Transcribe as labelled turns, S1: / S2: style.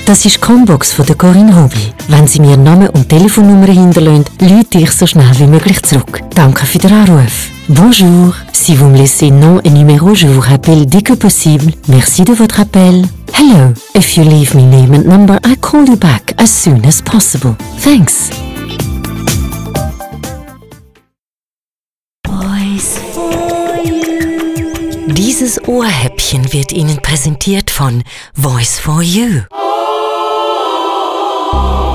S1: Das ist die Combox von der Corinne Hobby. Wenn Sie mir Namen und Telefonnummer hinterlassen, rufe ich so schnell wie möglich zurück. Danke für den Anruf. Bonjour. Si vous me laissez nom et numéro, je vous rappelle dès que possible. Merci de votre appel. Hello. If you leave me name and number, I call you back as soon as possible. Thanks. Voice for You. Dieses Ohrhäppchen wird Ihnen präsentiert von Voice for You.